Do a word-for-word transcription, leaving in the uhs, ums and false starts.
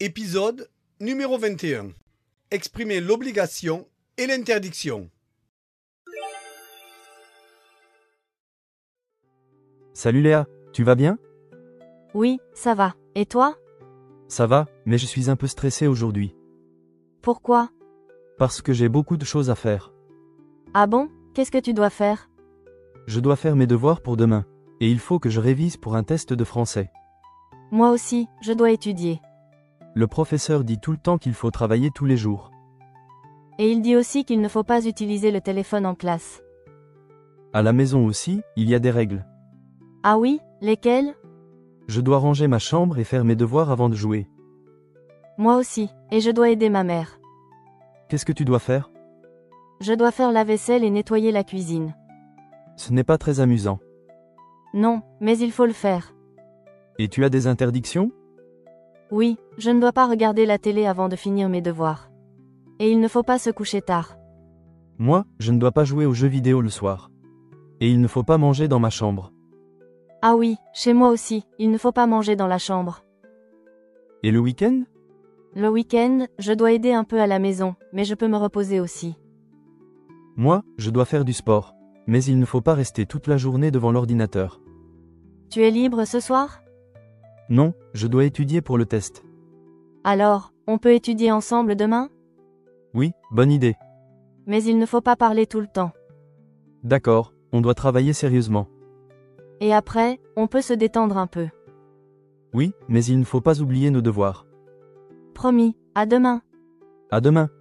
Épisode numéro vingt et un. Exprimer l'obligation et l'interdiction. Salut Léa, tu vas bien? Oui, ça va. Et toi? Ça va, mais je suis un peu stressé aujourd'hui. Pourquoi? Parce que j'ai beaucoup de choses à faire. Ah bon? Qu'est-ce que tu dois faire? Je dois faire mes devoirs pour demain. Et il faut que je révise pour un test de français. Moi aussi, je dois étudier. Le professeur dit tout le temps qu'il faut travailler tous les jours. Et il dit aussi qu'il ne faut pas utiliser le téléphone en classe. À la maison aussi, il y a des règles. Ah oui? Lesquelles? Je dois ranger ma chambre et faire mes devoirs avant de jouer. Moi aussi, et je dois aider ma mère. Qu'est-ce que tu dois faire? Je dois faire la vaisselle et nettoyer la cuisine. Ce n'est pas très amusant. Non, mais il faut le faire. Et tu as des interdictions? Oui, je ne dois pas regarder la télé avant de finir mes devoirs. Et il ne faut pas se coucher tard. Moi, je ne dois pas jouer aux jeux vidéo le soir. Et il ne faut pas manger dans ma chambre. Ah oui, chez moi aussi, il ne faut pas manger dans la chambre. Et le week-end? Le week-end, je dois aider un peu à la maison, mais je peux me reposer aussi. Moi, je dois faire du sport. Mais il ne faut pas rester toute la journée devant l'ordinateur. Tu es libre ce soir? Non, je dois étudier pour le test. Alors, on peut étudier ensemble demain? Oui, bonne idée. Mais il ne faut pas parler tout le temps. D'accord, on doit travailler sérieusement. Et après, on peut se détendre un peu. Oui, mais il ne faut pas oublier nos devoirs. Promis, à demain. À demain.